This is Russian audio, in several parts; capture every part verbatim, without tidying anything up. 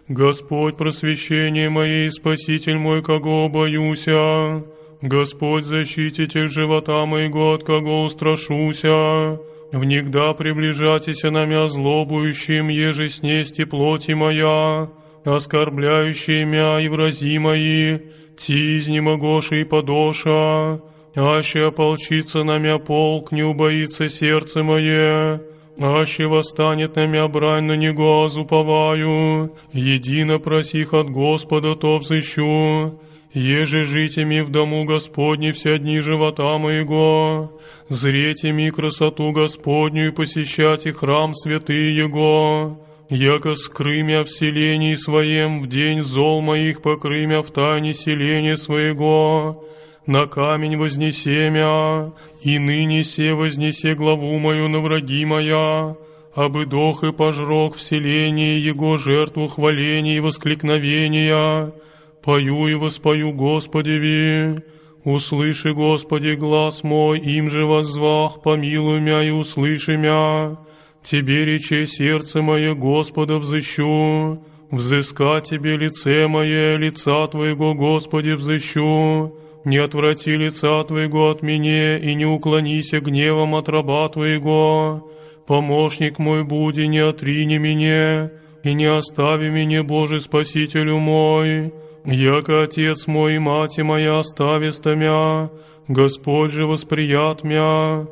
Господь, просвещение мое и Спаситель мой, кого боюся. Господь, защититель живота моего, от кого устрашуся. Внегда приближатися на мя злобующим, еже снести плоти моя, оскорбляющие мя и врази мои, ти изнемогоши и подоша, аще ополчится на мя полк, не убоится сердце мое, аще восстанет на мя брань, на него зуповаю, едино просих от Господа, то взыщу. Еже житеми в дому Господне все дни живота моего, зрете ми красоту Господню и посещайте храм святый Его, яко скрымя в селении своем в день зол моих покрымя в тайне селения своего, на камень вознесемя, и ныне се вознесе главу мою на враги моя, абы дох и пожрок в селении Его жертву хваления и воскликновения. Пою и воспою Господеви, услыши, Господи, глаз мой, им же воззвах, помилуй мя и услыши мя. Тебе рече сердце мое, Господа, взыщу, взыска Тебе лице мое, лица Твоего, Господи, взыщу. Не отврати лица Твоего от меня, и не уклонися гневом от раба Твоего. Помощник мой буди, не отрини меня, и не остави меня, Боже, Спасителю мой. Яко Отец мой и Мати моя остависта мя, Господь же восприят мя.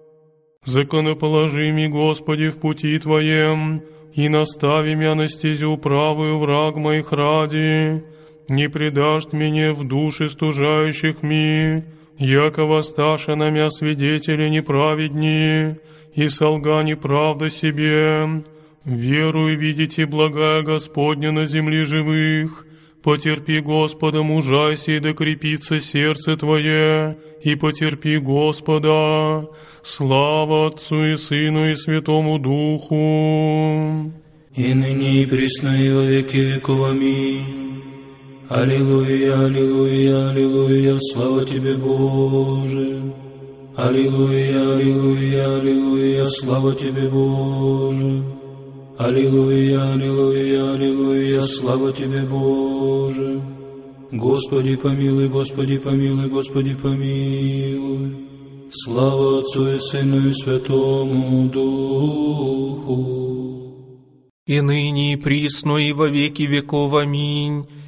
Законоположи ми, Господи, в пути Твоем, и настави мя на стезю правую враг моих ради. Не предашь меня в души стужающих ми, яко воссташа на мя свидетели неправедни, и солга неправда себе. Веруй, видите благая Господня на земле живых. Потерпи, Господа, мужайся, и докрепится сердце Твое, и потерпи, Господа. Слава Отцу и Сыну и Святому Духу. И ныне и присно и во веки веков. Аминь. Аллилуйя, аллилуйя, аллилуйя, слава Тебе, Боже. Аллилуйя, аллилуйя, аллилуйя, слава Тебе, Боже. Аллилуйя, аллилуйя, аллилуйя, слава Тебе, Боже. Господи помилуй, Господи помилуй, Господи помилуй. Слава Отцу и Сыну и Святому Духу. И ныне и присно и во веки веков. Аминь.